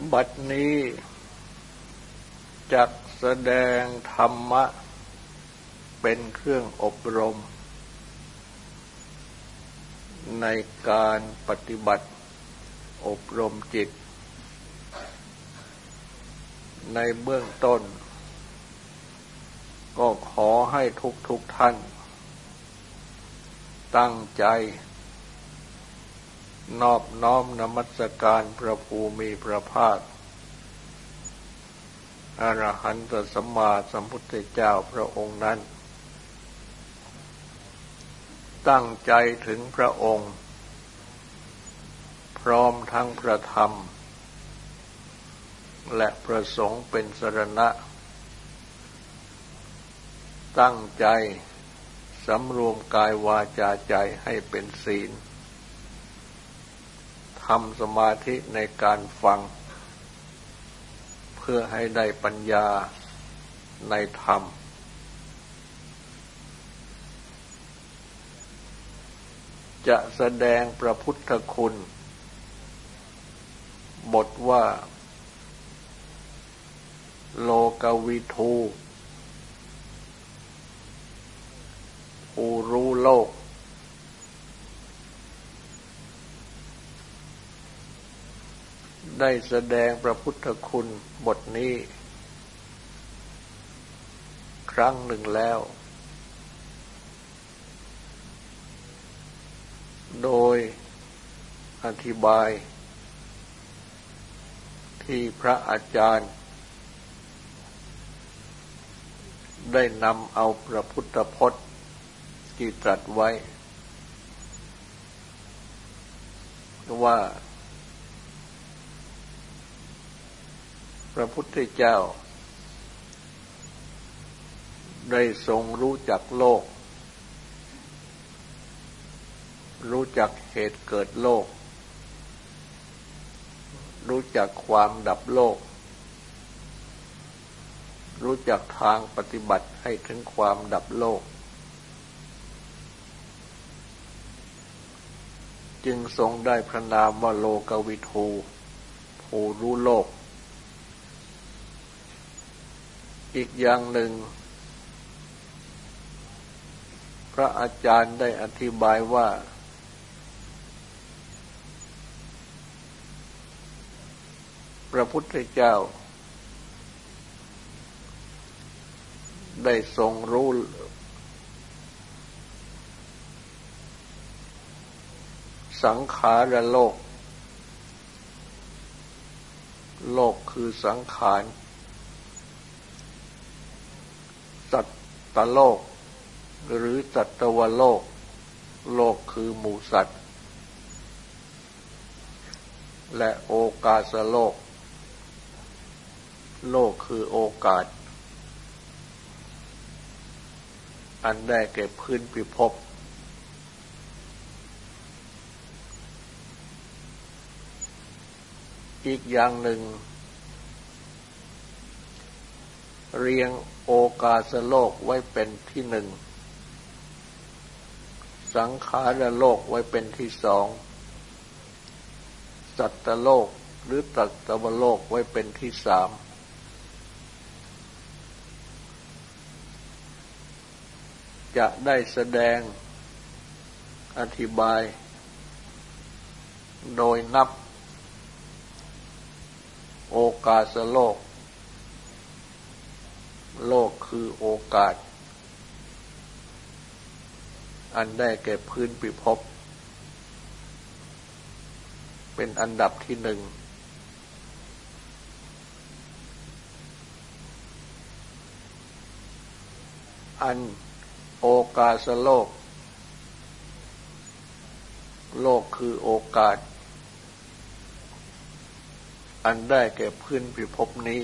บัดนี้จักแสดงธรรมะเป็นเครื่องอบรมในการปฏิบัติอบรมจิตในเบื้องต้นก็ขอให้ทุกท่านตั้งใจนอบน้อมนมัสการพระภูมิพระภาคอรหันตสัมมาสัมพุทธเจ้าพระองค์นั้นตั้งใจถึงพระองค์พร้อมทั้งพระธรรมและพระสงฆ์เป็นสรณะตั้งใจสำรวมกายวาจาใจให้เป็นศีลทำสมาธิในการฟังเพื่อให้ได้ปัญญาในธรรมจะแสดงพระพุทธคุณบทว่าโลกวิทูผู้รู้โลกได้แสดงพระพุทธคุณบทนี้ครั้งหนึ่งแล้วโดยอธิบายที่พระอาจารย์ได้นำเอาพระพุทธพจน์ที่ตรัสไว้ว่าพระพุทธเจ้าได้ทรงรู้จักโลกรู้จักเหตุเกิดโลกรู้จักความดับโลกรู้จักทางปฏิบัติให้ถึงความดับโลกจึงทรงได้พระนามว่าโลกวิทูผู้รู้โลกอีกอย่างหนึ่งพระอาจารย์ได้อธิบายว่าพระพุทธเจ้าได้ทรงรู้สังขารโลกโลกคือสังขารสัตตโลกหรือสัตวโลกโลกคือหมู่สัตว์และโอกาสโลกโลกคือโอกาสอันได้แก่พื้นพิภพอีกอย่างหนึ่งเรียงโอกาสโลกไว้เป็นที่หนึ่งสังขารโลกไว้เป็นที่สองสัตตโลกหรือสัตวโลกไว้เป็นที่สามจะได้แสดงอธิบายโดยนับโอกาสโลกโลกคือโอกาสอันได้แก่พื้นพิภพเป็นอันดับที่หนึ่งอันโอกาสโลกโลกคือโอกาสอันได้แก่พื้นพิภพนี้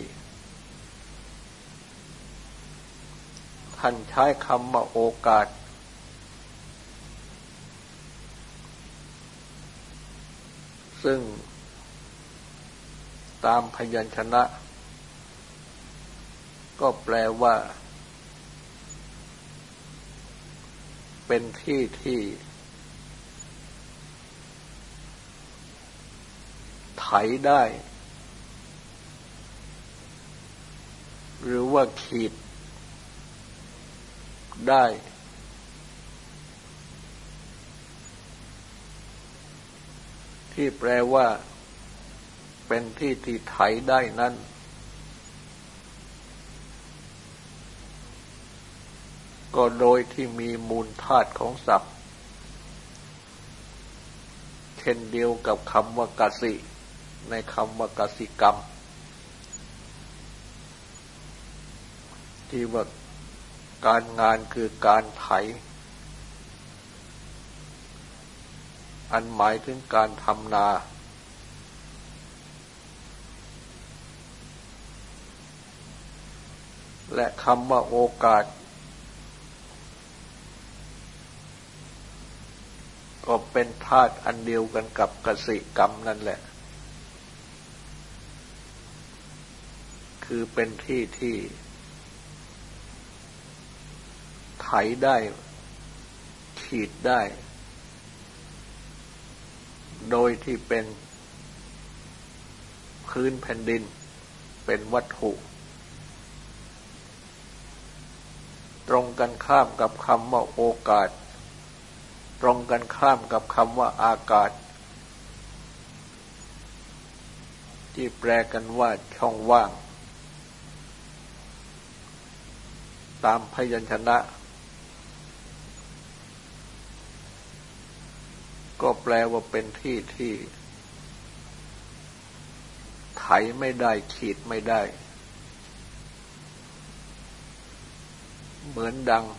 ท่านใช้คำว่าโอกาสซึ่งตามพยัญชนะก็แปลว่าเป็นที่ที่ไถได้หรือว่าขีดได้ที่แปลว่าเป็นที่ที่ไถได้นั้นก็โดยที่มีมูลธาตุของศัพท์เช่นเดียวกับคำว่ากสิในคำว่ากสิกรรมที่ว่าการงานคือการไถอันหมายถึงการทำนาและคำว่าโอกาสก็เป็นธาตุอันเดียวกันกับกสิกรรมนั่นแหละคือเป็นที่ที่ไถได้ขีดได้โดยที่เป็นพื้นแผ่นดินเป็นวัตถุตรงกันข้ามกับคำว่าโอกาสตรงกันข้ามกับคำว่าอากาศที่แปลกันว่าช่องว่างตามพยัญชนะก็แปลว่าเป็นที่ที่ไถไม่ได้ขีดไม่ได้เหมือนดัง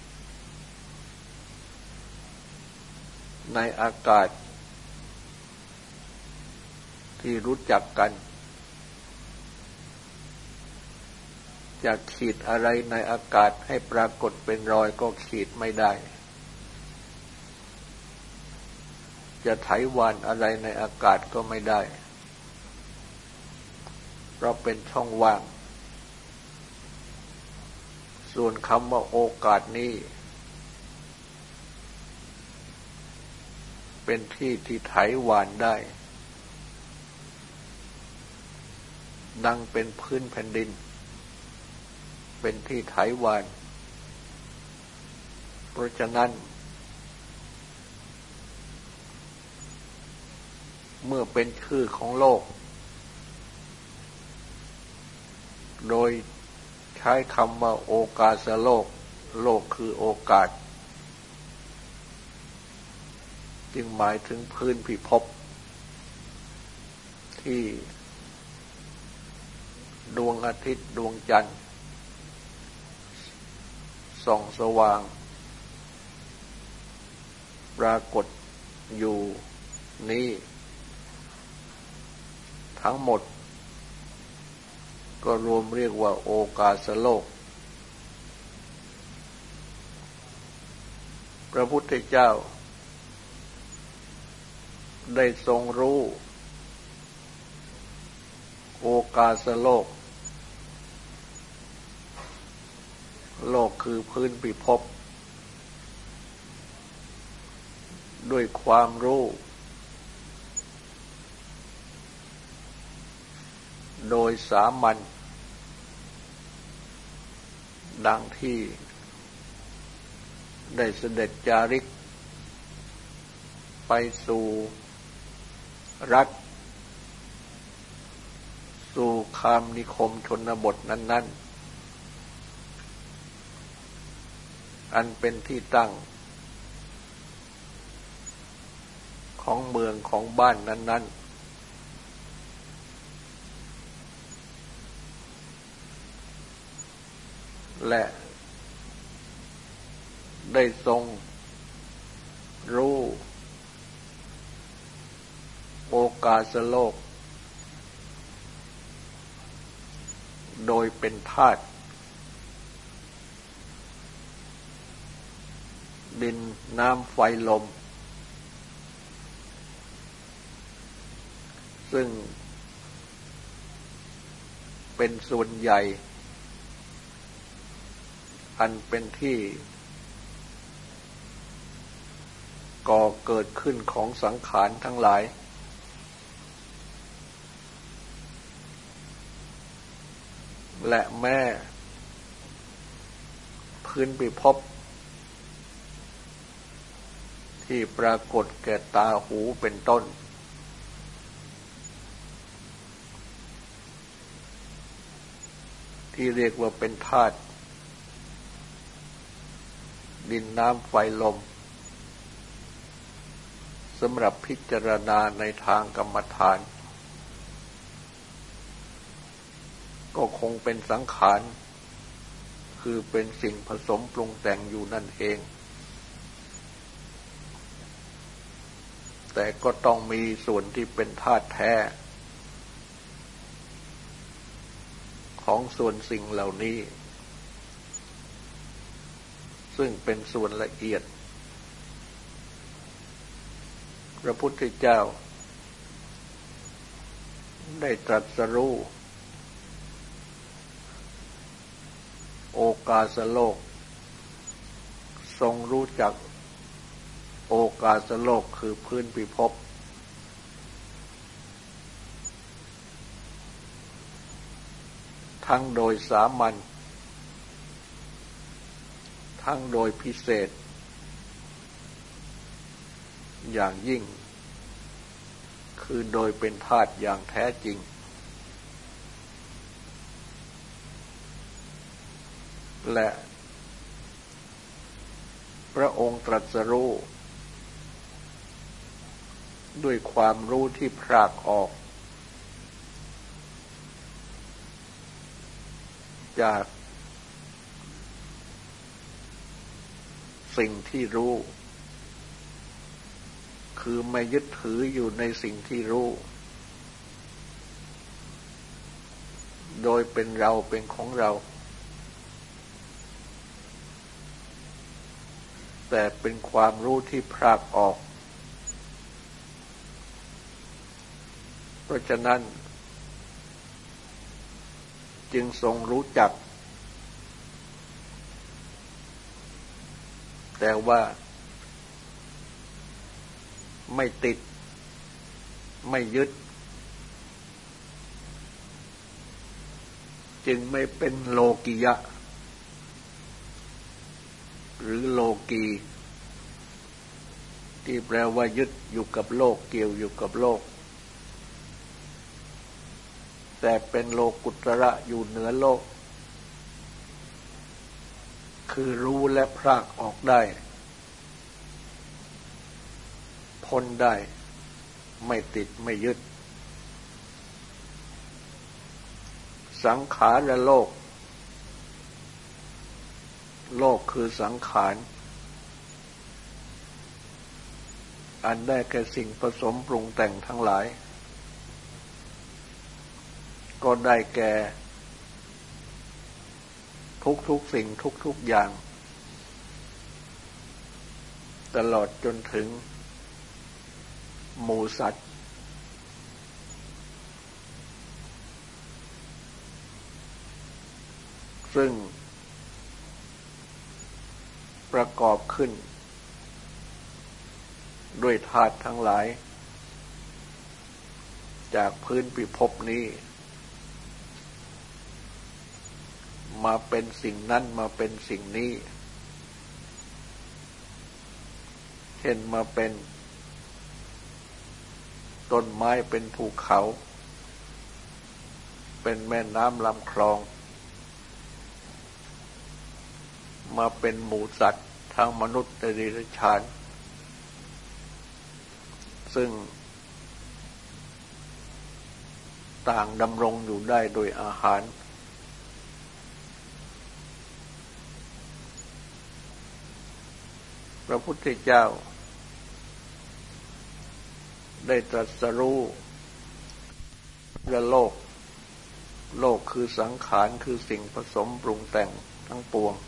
ในอากาศที่รู้จักกันจะขีดอะไรในอากาศให้ปรากฏเป็นรอยก็ขีดไม่ได้จะไถวานอะไรในอากาศก็ไม่ได้เพราะเป็นช่องว่างส่วนคำว่าโอกาสนี้เป็นที่ที่ไถวานได้ดังเป็นพื้นแผ่นดินเป็นที่ไถวานเพราะฉะนั้นเมื่อเป็นชื่อของโลกโดยใช้คำว่าโอกาสโลกโลกคือโอกาสจึงหมายถึงพื้นพิภพที่ดวงอาทิตย์ดวงจันทร์ส่องสว่างปรากฏอยู่นี้ทั้งหมดก็รวมเรียกว่าโอกาสโลกพระพุทธเจ้าได้ทรงรู้โอกาสโลกโลกคือพื้นพิภพด้วยความรู้โดยสามัญดังที่ได้เสด็จจาริกไปสู่รัฐสู่คามนิคมชนบทนั้นๆอันเป็นที่ตั้งของเมืองของบ้านนั้นๆและได้ทรงรู้โอกาสโลกโดยเป็นธาตุดินน้ำไฟลมซึ่งเป็นส่วนใหญ่อันเป็นที่ก่อเกิดขึ้นของสังขารทั้งหลายและแม่พื้นพิภพที่ปรากฏแก่ตาหูเป็นต้นที่เรียกว่าเป็นธาตุดินน้ำไฟลมสำหรับพิจารณาในทางกรรมฐานก็คงเป็นสังขารคือเป็นสิ่งผสมปรุงแต่งอยู่นั่นเองแต่ก็ต้องมีส่วนที่เป็นธาตุแท้ของส่วนสิ่งเหล่านี้ซึ่งเป็นส่วนละเอียดพระพุทธเจ้าได้ตรัสรู้โอกาสโลกทรงรู้จักโอกาสโลกคือพื้นพิภพทั้งโดยสามัญทั้งโดยพิเศษอย่างยิ่งคือโดยเป็นธาตุอย่างแท้จริงและพระองค์ตรัสรู้ด้วยความรู้ที่พรากออกจากสิ่งที่รู้คือไม่ยึดถืออยู่ในสิ่งที่รู้โดยเป็นเราเป็นของเราแต่เป็นความรู้ที่พรากออกเพราะฉะนั้นจึงทรงรู้จักแต่ว่าไม่ติดไม่ยึดจึงไม่เป็นโลกิยะหรือโลกีที่แปลว่ายึดอยู่กับโลกเกี่ยวอยู่กับโลกแต่เป็นโลกุตระอยู่เหนือโลกคือรู้และพรากออกได้พ้นได้ไม่ติดไม่ยึดสังขารโลกโลกคือสังขารอันได้แก่สิ่งผสมปรุงแต่งทั้งหลายก็ได้แก่ทุกสิ่งทุกอย่างตลอดจนถึงหมู่สัตว์ซึ่งประกอบขึ้นด้วยธาตุทั้งหลายจากพื้นพิภพนี้มาเป็นสิ่งนั้นมาเป็นสิ่งนี้เช่นมาเป็นต้นไม้เป็นภูเขาเป็นแม่น้ำลำคลองมาเป็นหมู่สัตว์ทั้งมนุษย์และเดรัจฉานซึ่งต่างดำรงอยู่ได้โดยอาหารพระพุทธเจ้าได้ตรัสรู้โลกคือสังขารคือสิ่งผสมปรุงแต่งทั้งปวง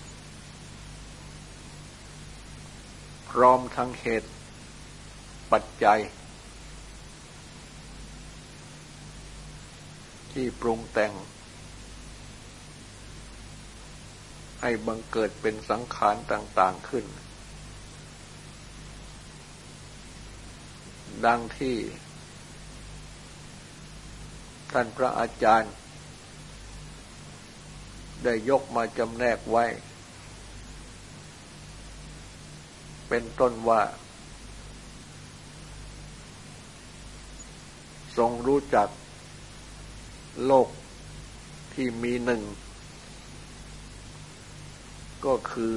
พร้อมทั้งเหตุปัจจัยที่ปรุงแต่งให้บังเกิดเป็นสังขารต่างๆขึ้นดังที่ท่านพระอาจารย์ได้ยกมาจำแนกไว้เป็นต้นว่าทรงรู้จักโลกที่มีหนึ่งก็คือ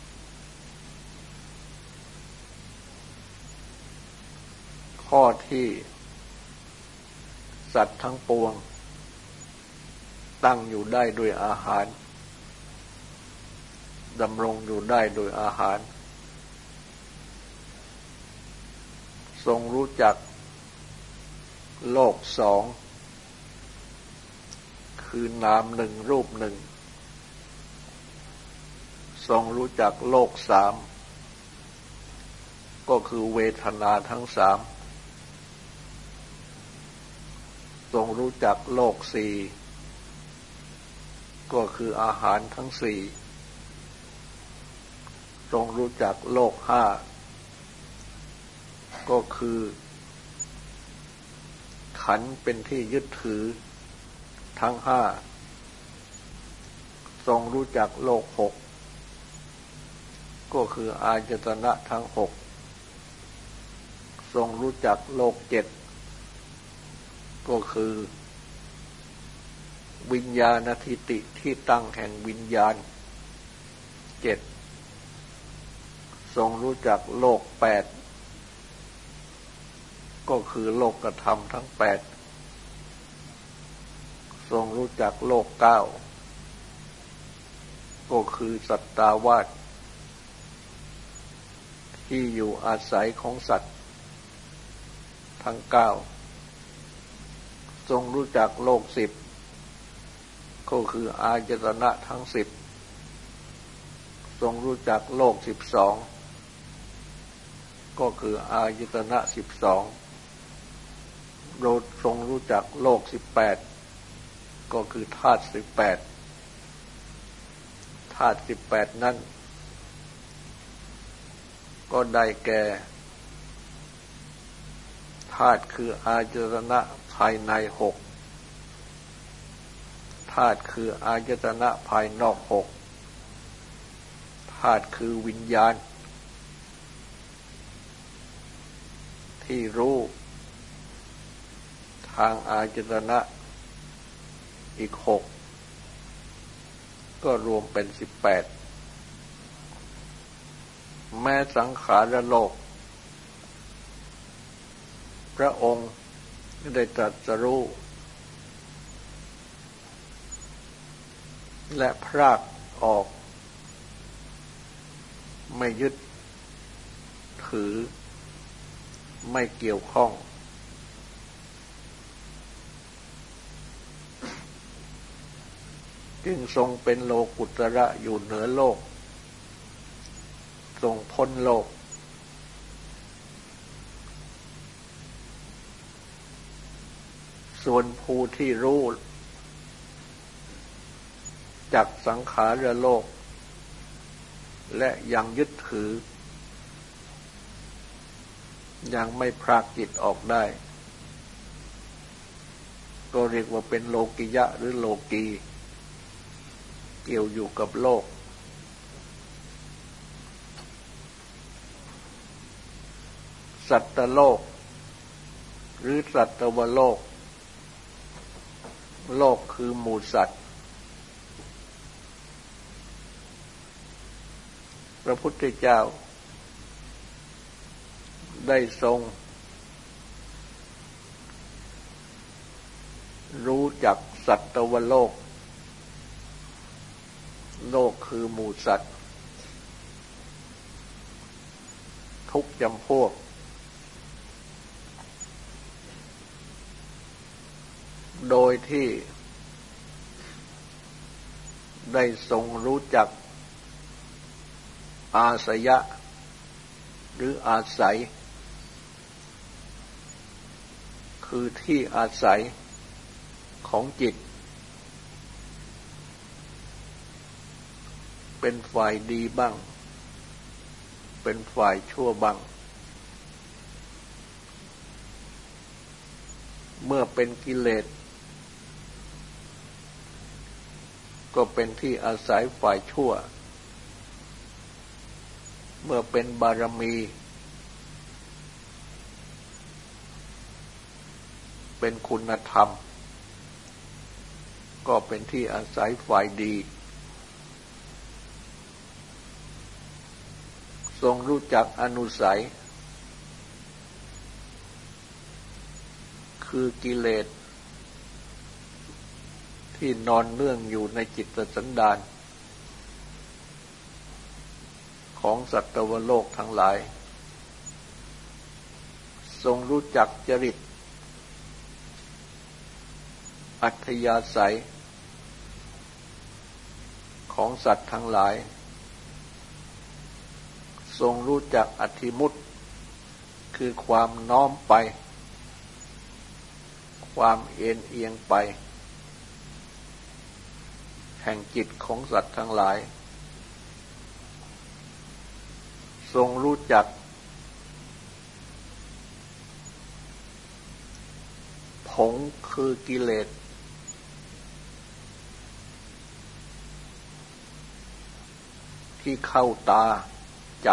ข้อที่สัตว์ทั้งปวงตั้งอยู่ได้โดยอาหารดำรงอยู่ได้โดยอาหารทรงรู้จักโลกสองคือนามหนึ่งรูปหนึ่งทรงรู้จักโลกสามก็คือเวทนาทั้งสามทรงรู้จักโลกสี่ก็คืออาหารทั้งสี่ทรงรู้จักโลกห้าก็คือขันธ์เป็นที่ยึดถือทั้งห้าทรงรู้จักโลกหกก็คืออายตนะทั้งหกทรงรู้จักโลกเจ็ดก็คือวิญญาณทิฏฐิที่ตั้งแห่งวิญญาณเจ็ดทรงรู้จักโลกแปดก็คือโลกธรรมทั้งแปดทรงรู้จักโลกเก้าก็คือสัตตาวาสที่อยู่อาศัยของสัตว์ทั้งเก้าทรงรู้จักโลกสิบก็คืออายตนะทั้งสิบทรงรู้จักโลก12ก็คืออายตนะ12ทรงรู้จักโลก18ก็คือธาตุ18ธาตุ18นั้นก็ได้แก่ธาตุคืออายตนะภายใน6ธาตุคืออายตนะภายนอก6ธาตุคือวิญญาณที่รู้ทางอายตนะอีก6ก็รวมเป็น18แม้สังขารโลกพระองค์ได้ตรัสรู้และพรากออกไม่ยึดถือไม่เกี่ยวข้องจึงทรงเป็นโลกุตระอยู่เหนือโลกทรงพ้นโลกส่วนผู้ที่รู้จักสังขารโลกและยังยึดถือยังไม่พรากจิตออกได้ก็เรียกว่าเป็นโลกิยะหรือโลกีเกี่ยวอยู่กับโลกสัตตโลกหรือสัตวโลกโลกคือหมู่สัตว์พระพุทธเจ้าได้ทรงรู้จักสัตวโลกโลกคือหมู่สัตว์ทุกจำพวกโดยที่ได้ทรงรู้จักอาสยะหรืออาศัยคือที่อาศัยของจิตเป็นฝ่ายดีบ้างเป็นฝ่ายชั่วบ้างเมื่อเป็นกิเลสก็เป็นที่อาศัยฝ่ายชั่วเมื่อเป็นบารมีเป็นคุณธรรมก็เป็นที่อาศัยฝ่ายดีทรงรู้จักอนุสัยคือกิเลสที่นอนเนื่องอยู่ในจิตสันดานของสัตวโลกทั้งหลายทรงรู้จักจริตอัธยาศัยของสัตว์ทั้งหลายทรงรู้จักอธิมุตคือความน้อมไปความเอ็นเอียงไปแห่งจิตของสัตว์ทั้งหลายทรงรู้จักผงคือกิเลสที่เข้าตาใจ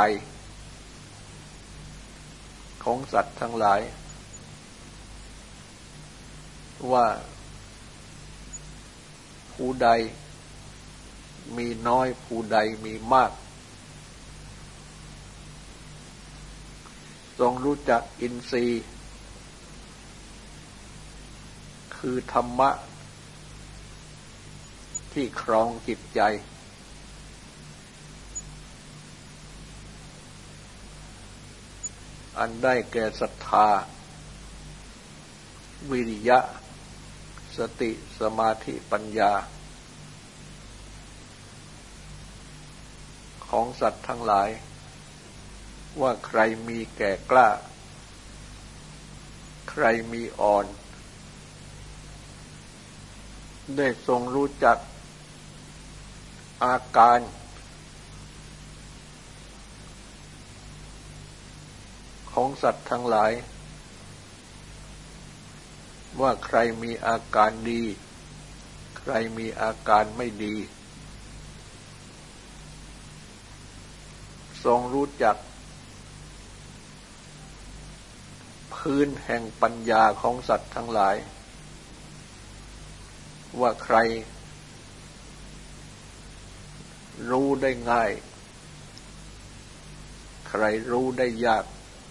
ของสัตว์ทั้งหลายว่าผู้ใดมีน้อยผู้ใดมีมากทรงรู้จักอินทรีย์คือธรรมะที่ครองจิตใจอันได้แก่ศรัทธาวิริยะสติสมาธิปัญญาของสัตว์ทั้งหลายว่าใครมีแก่กล้าใครมีอ่อนได้ทรงรู้จักอาการของสัตว์ทั้งหลายว่าใครมีอาการดีใครมีอาการไม่ดีทรงรู้จักพื้นแห่งปัญญาของสัตว์ทั้งหลายว่าใครรู้ได้ง่ายใครรู้ได้ยาก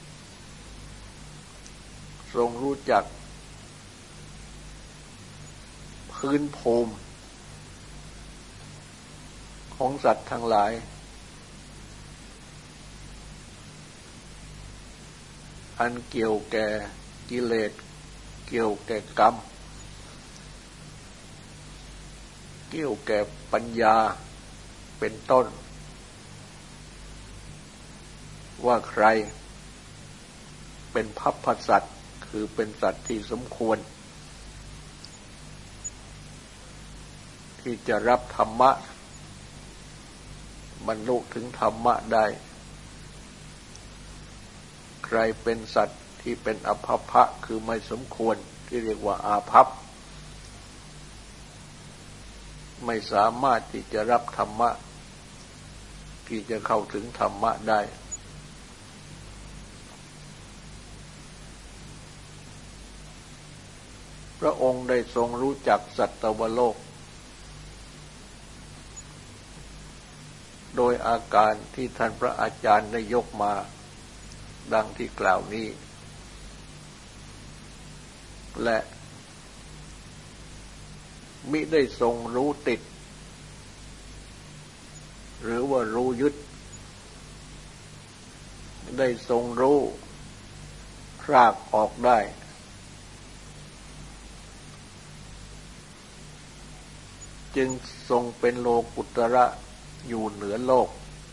ทรงรู้จักพื้นภูมิของสัตว์ทั้งหลายอันเกี่ยวแก่กิเลสเกี่ยวแก่กรรมเกี่ยวแก่ปัญญาเป็นต้นว่าใครเป็นภัพพสัตว์คือเป็นสัตว์ที่สมควรที่จะรับธรรมะบรรลุถึงธรรมะได้ใครเป็นสัตว์ที่เป็นอภัพพะคือไม่สมควรที่เรียกว่าอาภัพไม่สามารถที่จะรับธรรมะที่จะเข้าถึงธรรมะได้พระองค์ได้ทรงรู้จักสัตวโลกโดยอาการที่ท่านพระอาจารย์ได้ยกมาดังที่กล่าวนี้และมิได้ทรงรู้ติดหรือว่ารู้ยึดได้ทรงรู้พรากออกได้จึงทรงเป็นโลกุตระอยู่เหนือโลก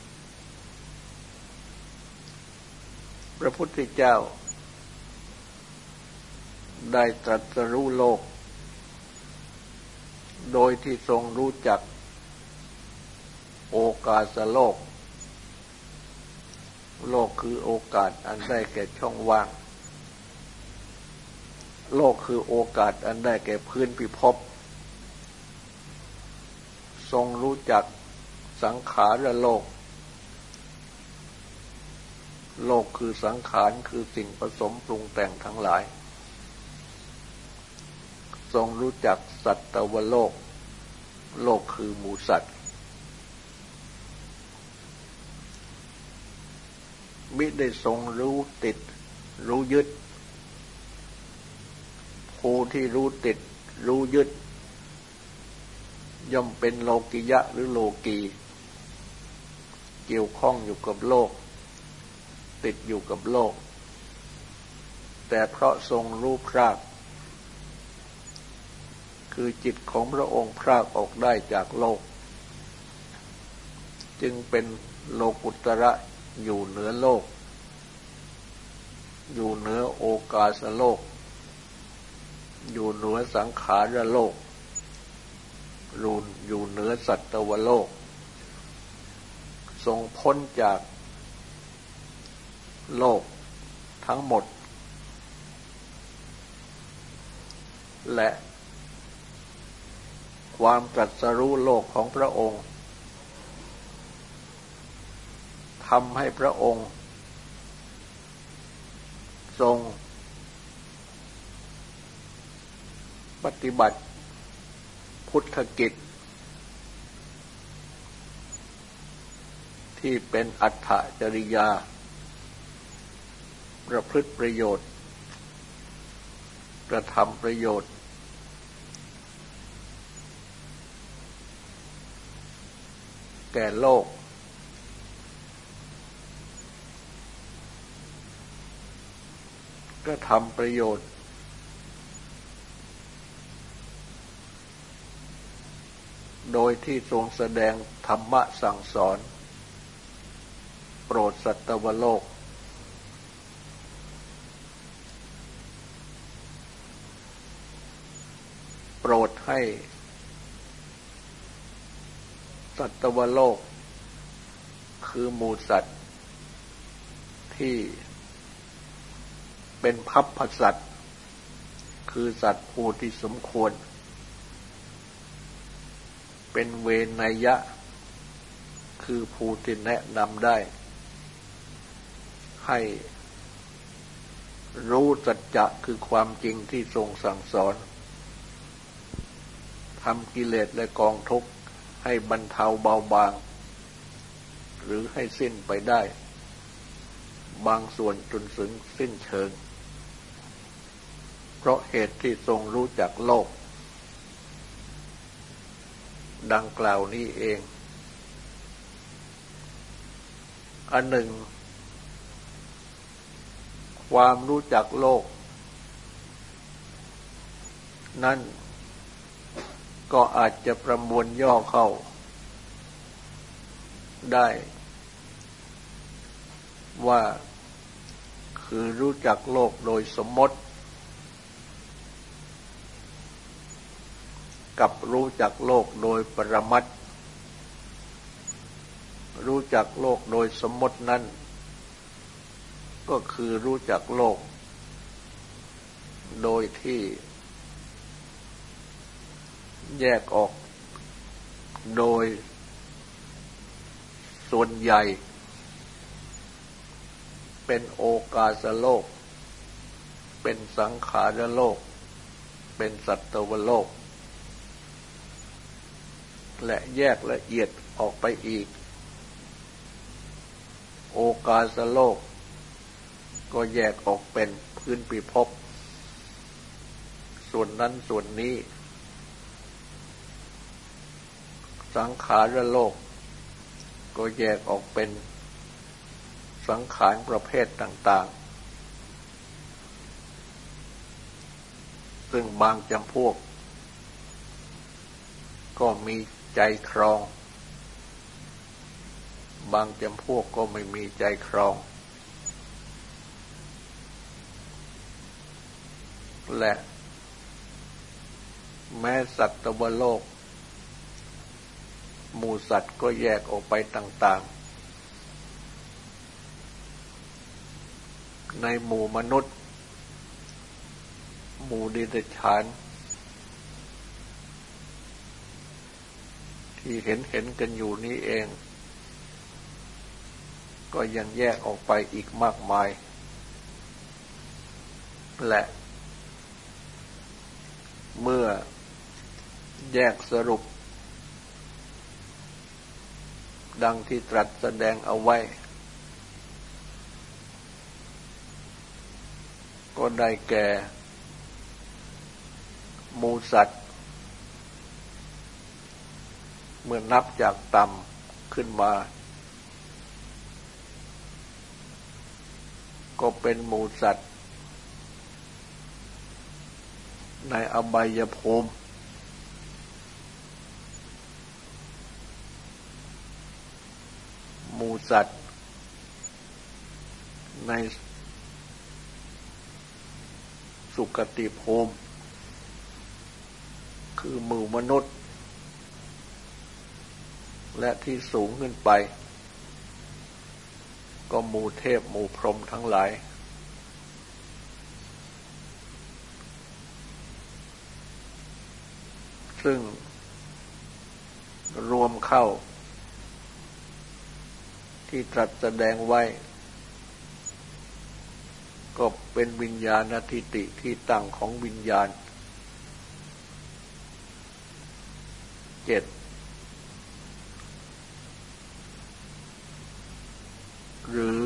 พระพุทธเจ้าได้ตรัสรู้โลกโดยที่ทรงรู้จักโอกาสโลกโลกคือโอกาสอันได้แก่ช่องว่างโลกคือโอกาสอันได้แก่พื้นพิภพทรงรู้จักสังขารโลกโลกคือสังขารคือสิ่งผสมปรุงแต่งทั้งหลายทรงรู้จักสัตวโลกโลกคือหมู่สัตว์มิได้ทรงรู้ติดรู้ยึดผู้ที่รู้ติดรู้ยึดย่อมเป็นโลกิยะหรือโลกีเกี่ยวข้องอยู่กับโลกติดอยู่กับโลกแต่เพราะทรงรู้พรากคือจิตของพระองค์พรากออกได้จากโลกจึงเป็นโลกุตระอยู่เหนือโลกอยู่เหนือโอกาสโลกอยู่เหนือสังขารโลกอยู่เหนือสัตวโลกทรงพ้นจากโลกทั้งหมดและความตรัสรู้โลกของพระองค์ทำให้พระองค์ทรงปฏิบัติพุทธกิจที่เป็นอัตถจริยาประพฤติประโยชน์กระทำประโยชน์แก่โลกกระทำประโยชน์โดยที่ทรงแสดงธรรมะสั่งสอนโปรดสัตวโลกโปรดให้สัตวโลกคือหมู่สัตว์ที่เป็นภัพพสัตว์คือสัตว์ผู้ที่สมควรเป็นเวไนยะคือผู้ที่แนะนำได้ให้รู้สัจจะคือความจริงที่ทรงสั่งสอนทำกิเลสและกองทุกข์ให้บรรเทาเบาบางหรือให้สิ้นไปได้บางส่วนจนถึงสิ้นเชิงเพราะเหตุที่ทรงรู้จักโลกดังกล่าวนี้เองอันหนึ่งความรู้จักโลกนั้นก็อาจจะประมวลย่อเข้าได้ว่าคือรู้จักโลกโดยสมมติกับรู้จักโลกโดยปรมัตถ์รู้จักโลกโดยสมมตินั้นก็คือรู้จักโลกโดยที่แยกออกโดยส่วนใหญ่เป็นโอกาสโลกเป็นสังขารโลกเป็นสัตวโลกและแยกละเอียดออกไปอีกโอกาสโลกก็แยกออกเป็นพื้นพิภพส่วนนั้นส่วนนี้สังขารโลกก็แยกออกเป็นสังขารประเภทต่างๆซึ่งบางจำพวกก็มีใจครองบางจำพวกก็ไม่มีใจครองและแม้สัตวโลกหมู่สัตว์ก็แยกออกไปต่างๆในหมู่มนุษย์หมู่เดรัจฉานทที่เห็นกันอยู่นี้เองก็ยังแยกออกไปอีกมากมายและเมื่อแยกสรุปดังที่ตรัสแสดงเอาไว้ก็ได้แก่หมู่สัตว์เมื่อนับจากต่ำขึ้นมาก็เป็นหมู่สัตว์ในอบายภูมิหมู่สัตว์ในสุคติภูมิคือหมู่มนุษย์และที่สูงขึ้นไปก็หมู่เทพหมู่พรหมทั้งหลายซึ่งรวมเข้าที่ตรัสแสดงไว้ก็เป็นวิญญาณทิฏฐิที่ตั้งของวิญญาณ7หรือ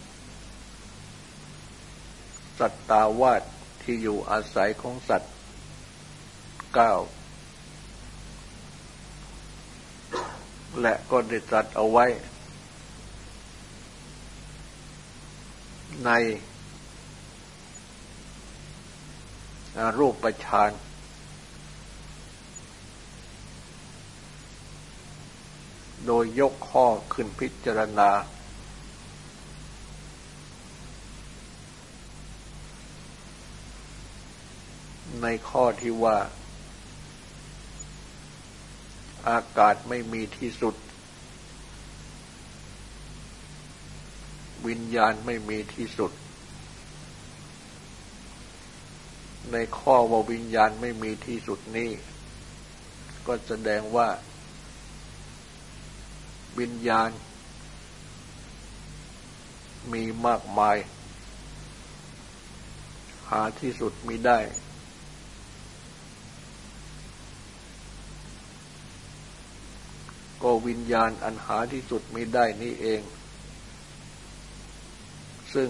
สัตตาวาสที่อยู่อาศัยของสัตว์9และก็ได้ตรัสเอาไว้ในรูปฌานโดยยกข้อขึ้นพิจารณาในข้อที่ว่าอากาศไม่มีที่สุดวิญญาณไม่มีที่สุดในข้อว่าวิญญาณไม่มีที่สุดนี้ก็แสดงว่าวิญญาณมีมากมายหาที่สุดมิได้ก็วิญญาณอันหาที่สุดมิได้นี่เองซึ่ง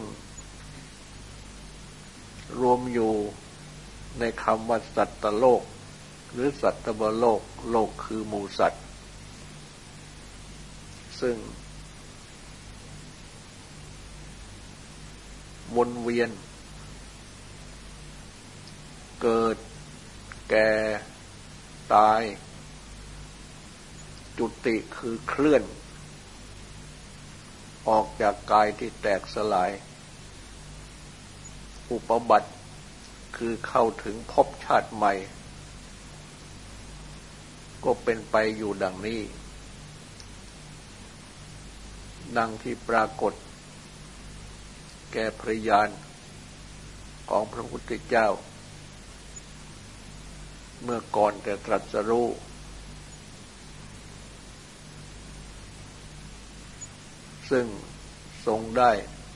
รวมอยู่ในคำว่าสัตตโลกหรือสัตตวโลกโลกคือหมู่สัตว์ซึ่งวนเวียนเกิดแก่ตายจุติคือเคลื่อนออกจากกายที่แตกสลายอุปบัติคือเข้าถึงภพชาติใหม่ก็เป็นไปอยู่ดังนี้ดังที่ปรากฏแก่พระญาณของพระพุทธเจ้าเมื่อก่อนแต่ตรัสรู้ซึ่งทรงได้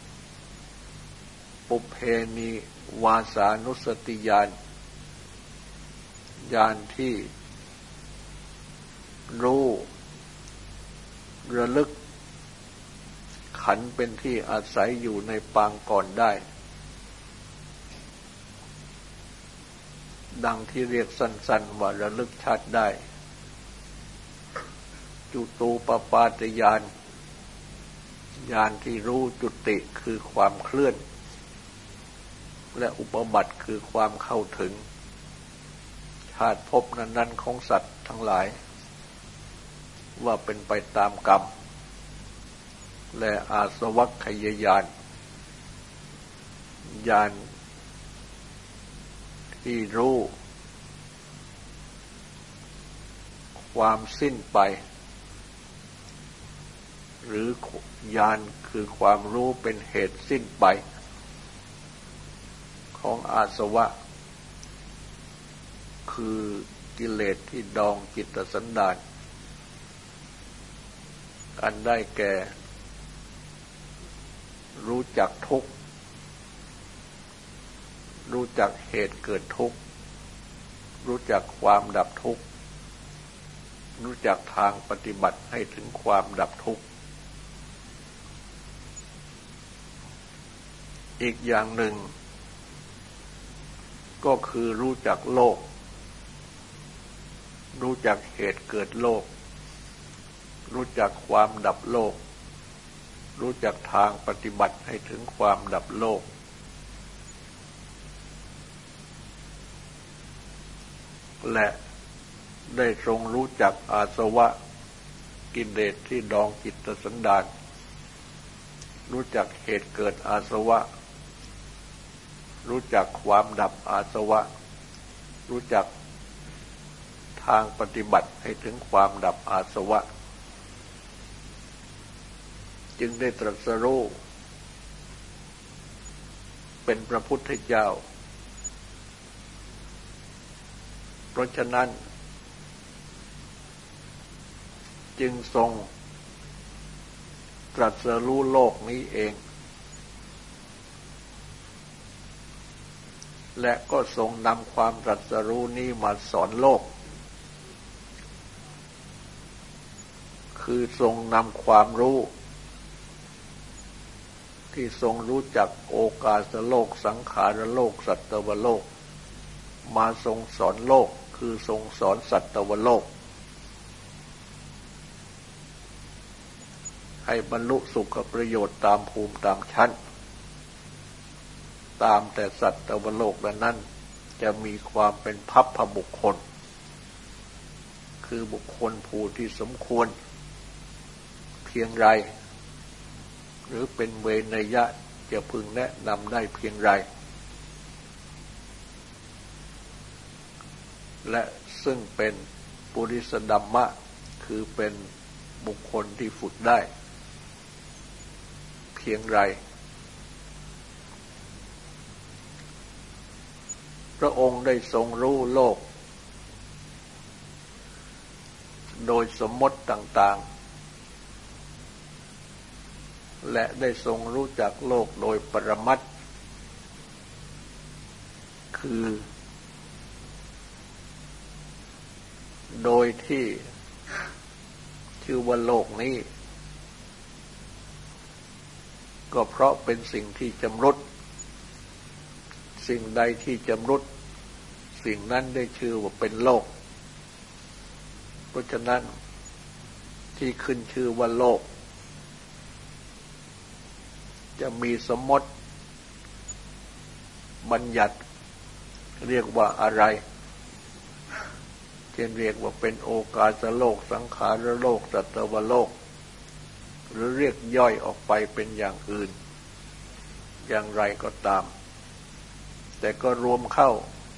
ปุพเพนิวาสานุสติญาณญาณที่รู้ระลึกขันธ์เป็นที่อาศัยอยู่ในปางก่อนได้ดังที่เรียกสั้นๆว่าระลึกชาติได้จุตูปปาตญาณญาณที่รู้จุติคือความเคลื่อนและอุปบัติคือความเข้าถึงชาติภพนั้นๆของสัตว์ทั้งหลายว่าเป็นไปตามกรรมและอาสวัคคยญาณญาณที่รู้ความสิ้นไปหรือญาณคือความรู้เป็นเหตุสิ้นไปของอาสวะคือกิเลสที่ดองจิตสันดานอันได้แก่รู้จักทุกข์รู้จักเหตุเกิดทุกข์รู้จักความดับทุกข์รู้จักทางปฏิบัติให้ถึงความดับทุกข์อีกอย่างหนึ่งก็คือรู้จักโลกรู้จักเหตุเกิดโลกรู้จักความดับโลกรู้จักทางปฏิบัติให้ถึงความดับโลกและได้ทรงรู้จักอาสวะกิเลสที่ดองจิตสันดานรู้จักเหตุเกิดอาสวะรู้จักความดับอาสวะรู้จักทางปฏิบัติให้ถึงความดับอาสวะจึงได้ตรัสรู้เป็นพระพุทธเจ้าเพราะฉะนั้นจึงทรงตรัสรู้โลกนี้เองและก็ทรงนำความตรัสรู้นี้มาสอนโลกคือทรงนำความรู้ที่ทรงรู้จักโอกาสโลกสังขารโลกสัตวโลกมาทรงสอนโลกคือทรงสอนสัตวโลกให้บรรลุสุขประโยชน์ตามภูมิตามชั้นตามแต่สัตวโลกนั้นจะมีความเป็นภัพพบุคคลคือบุคคลผู้ที่สมควรเพียงไรหรือเป็นเวรนัยยะจะพึงแนะนำได้เพียงไรและซึ่งเป็นปุริสดัมมะคือเป็นบุคคลที่ฝึกได้เพียงไรพระองค์ได้ทรงรู้โลกโดยสมมติต่างๆและได้ทรงรู้จักโลกโดยปรมัตถ์คือโดยที่ชื่อว่าโลกนี้ก็เพราะเป็นสิ่งที่ชำรุดสิ่งใดที่ชำรุดสิ่งนั้นได้ชื่อว่าเป็นโลกเพราะฉะนั้นที่ขึ้นชื่อว่าโลกจะมีสมมติบัญญัติเรียกว่าอะไรเช่นเรียกว่าเป็นโอกาสโลกสังขารโลกสัตวโลกหรือเรียกย่อยออกไปเป็นอย่างอื่นอย่างไรก็ตามแต่ก็รวมเข้า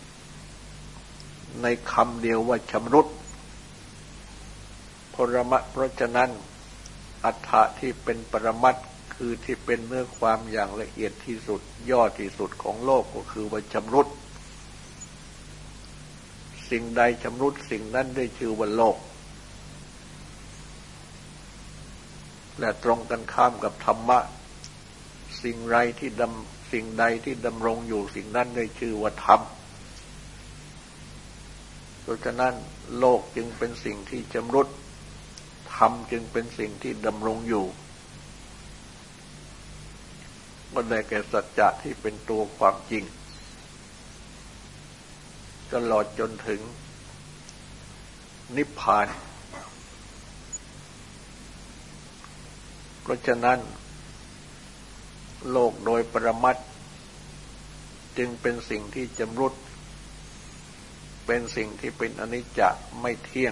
ในคำเดียวว่าชำรุดเพราะฉะนั้นอัฏฐะที่เป็นปรมัตถ์คือที่เป็นเนื้อความอย่างละเอียดที่สุดย่อที่สุดของโลกก็คือว่าชำรุดสิ่งใดชำรุดสิ่งนั้นได้ชื่อว่าโลกและตรงกันข้ามกับธรรมะสิ่งใดที่ดำรงอยู่สิ่งนั้นได้ชื่อว่าธรรมเพราะฉะนั้นโลกจึงเป็นสิ่งที่ชำรุดธรรมจึงเป็นสิ่งที่ดำรงอยู่ก็ได้แก่สัจจะที่เป็นตัวความจริงตลอดจนถึงนิพพานเพราะฉะนั้นโลกโดยปรมัตถ์จึงเป็นสิ่งที่ชำรุดเป็นสิ่งที่เป็นอนิจจ์ไม่เที่ยง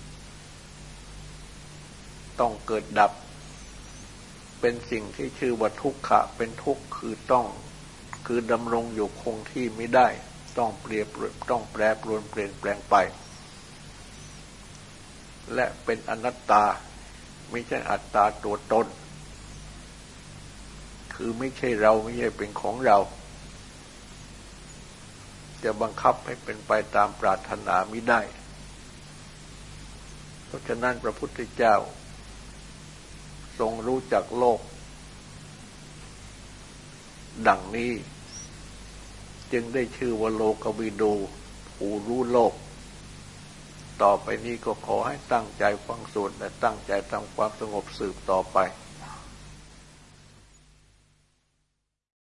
ต้องเกิดดับเป็นสิ่งที่ชื่อว่าทุกขะเป็นทุกข์คือดำรงอยู่คงที่ไม่ได้ต้องแปรปรวนเปลี่ยนแปลงไปและเป็นอนัตตาไม่ใช่อัตตาตัวตนคือไม่ใช่เราไม่ใช่เป็นของเราจะบังคับให้เป็นไปตามปรารถนามิได้เพราะฉะนั้นพระพุทธเจ้าทรงรู้จักโลกดังนี้จึงได้ชื่อว่าโลกวิดูผู้รู้โลกต่อไปนี้ก็ขอให้ตั้งใจฟังสวดและตั้งใจทำความสงบสืบต่อไป